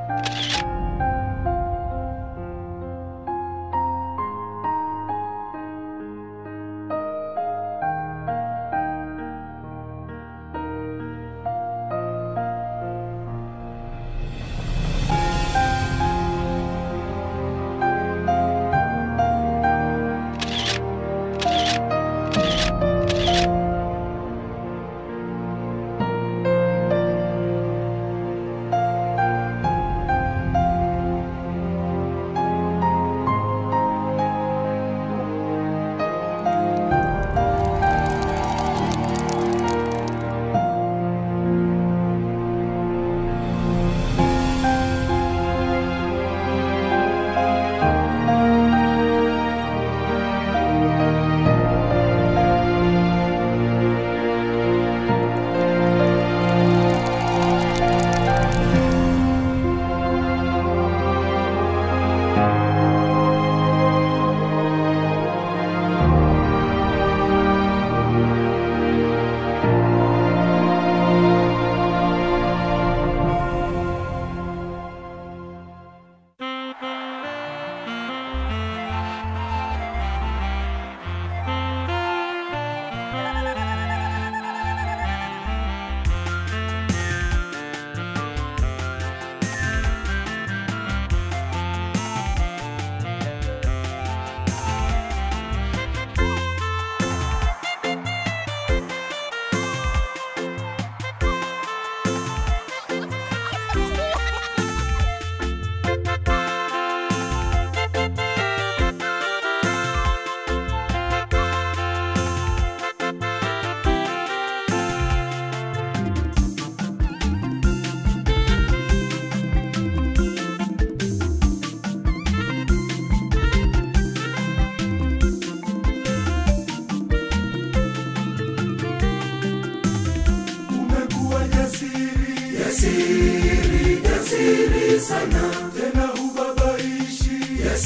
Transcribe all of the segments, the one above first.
Jasiri sana tena hubabaishi.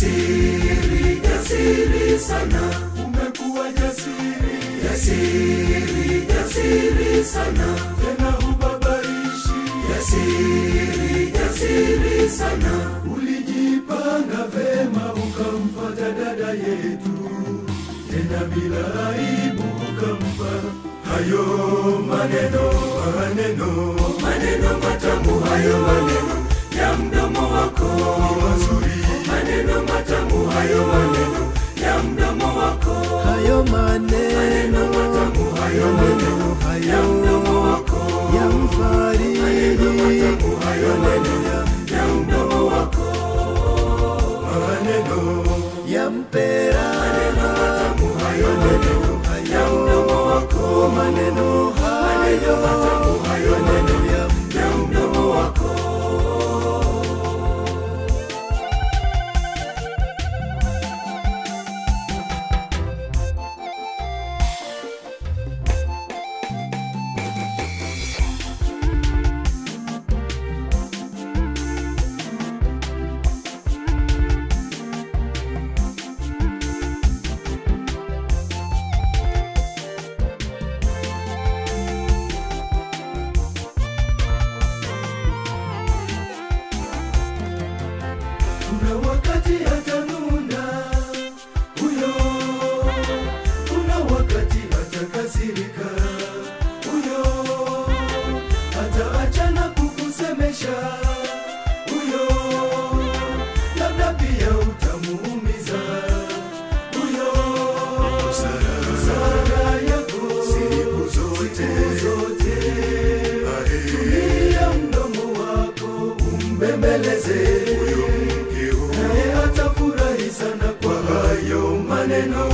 Jasiri sana umekuwa jasiri. Jasiri sana tena hubabaishi. Jasiri sana ulijipanga vema ukamfuata dada yetu, tena bila aibu ukampa hayo maneno matamu, hayo maneno ya mdomo wako mazuri, maneno matamu, hayo maneno ya mdomo wako, hayo maneno matamu, hayo maneno ya mdomo wako ya mfariji, maneno matamu, hayo maneno ya mdomo wako, maneno ya mpera, maneno matamu, hayo maneno ya mdomo wako, maneno hayo matamu, hayo maneno ya mdomo wako. Kuna wakati atanuna huyo, kuna wakati atakasirika huyo, ataachana kukusemesha huyo, labda pia utamuumiza huyo. Busara yako siku zote, tumia mdomo wako umbembeleze naye atafurahi sana kwa hayo maneno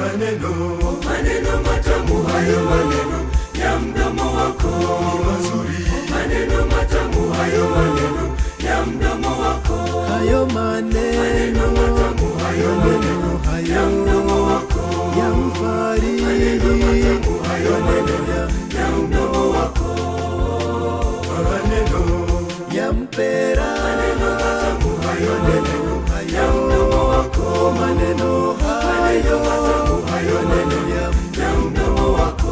matamu, hayo maneno ya mdomo wako mazuri, maneno matamu, hayo maneno ya mdomo wako, hayo maneno matamu, hayo maneno ya mdomo wako ya mfariji, maneno matamu, hayo maneno ya mdomo wako, maneno ya mpera, maneno matamu, hayo maneno ya mdomo wako, maneno hayo matamu, hayo maneno ya mdomo wako.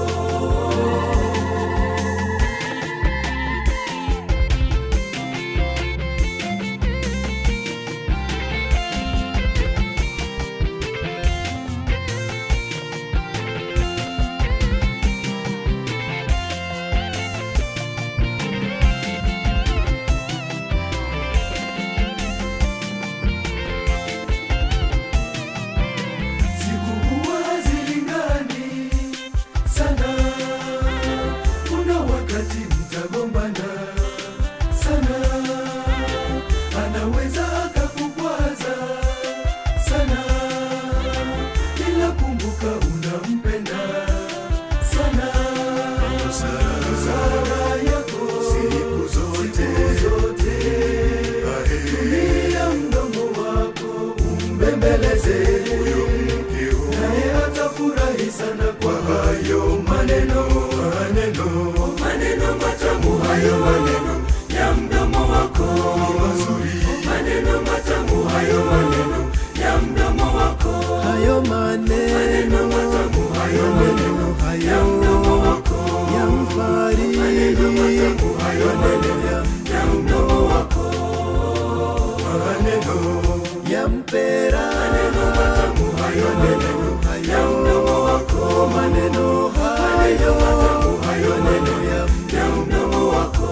yampera, maneno matamu hayo, maneno ya mdomo wako, maneno hayo matamu hayo, maneno ya mdomo wako.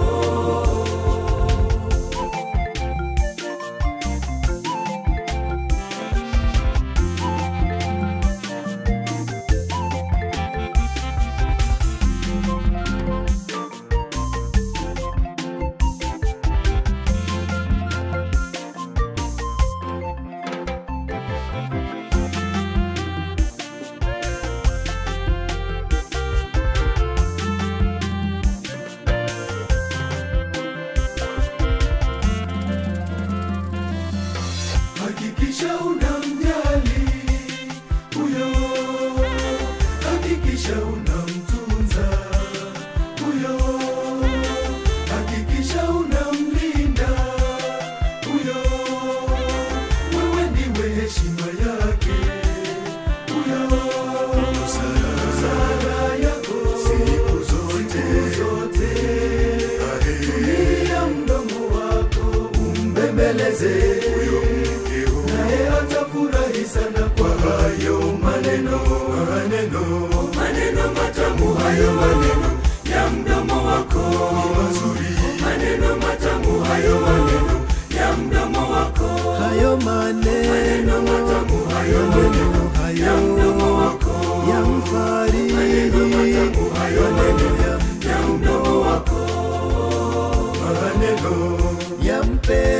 Hakikisha unamjali huyo, hakikisha unamtunza huyo, hakikisha unamlinda huyo. Wewe ndiwe heshima yake huyo, busara yako siku zote. Tumia mdomo wako umbembeleze huyo, naye atafurahi sana kwa hayo maneno matamu hayo, maneno ya mdomo wako mazuri, maneno matamu hayo, maneno ya mdomo wako, hayo maneno matamu hayo, maneno ya mdomo wako, yamfariji, maneno matamu hayo, maneno ya mdomo wako, yampera